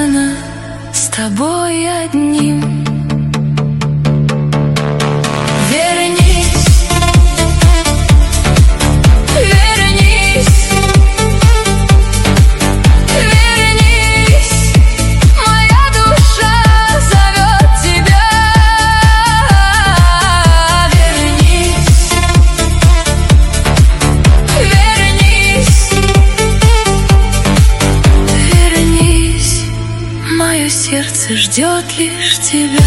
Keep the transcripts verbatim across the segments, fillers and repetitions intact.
связано с тобой одним. Сердце ждет лишь тебя.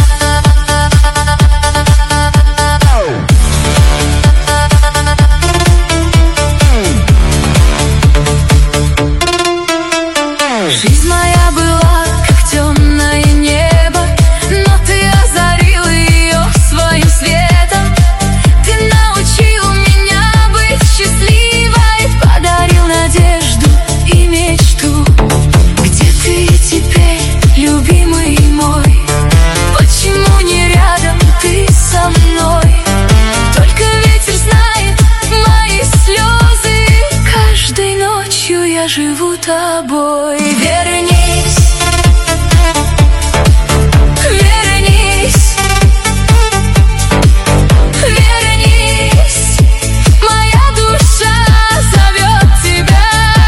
Жизнь моя была как темное небо, но ты озарил ее своим светом. Ты научил меня быть счастливой, подарил надежду и мечту. Где ты теперь, любимый мой? Почему не рядом ты со мной? Только ветер знает мои слезы. Каждой ночью я живу тобой. Вернись, вернись, вернись. Моя душа зовет тебя.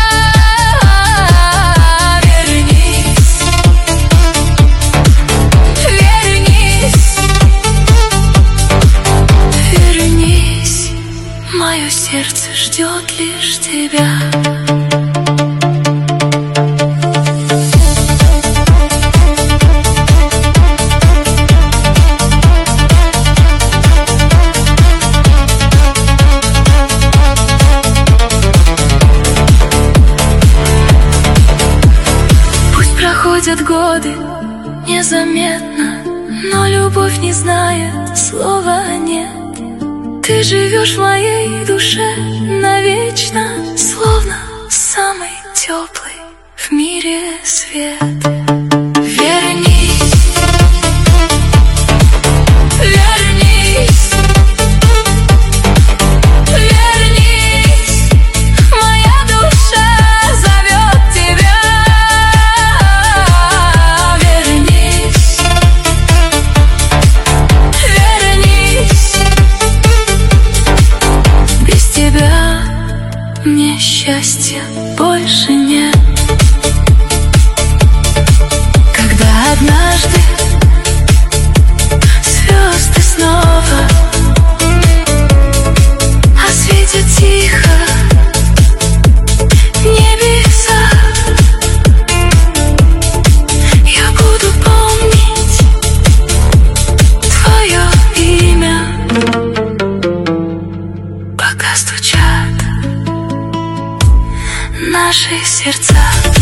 Мое сердце ждет лишь тебя. Пусть проходят годы незаметно, но любовь не знает слова «нет». Ты живешь в моей душе навечно, словно самый теплый в мире свет. Вернись, вернись, вернись. Моя душа зовет тебя. Вернись, вернись. Без тебя мне счастья больше нет. Когда однажды звезды снова осветят тихо небеса, я буду помнить твое имя, пока стучат наши сердца.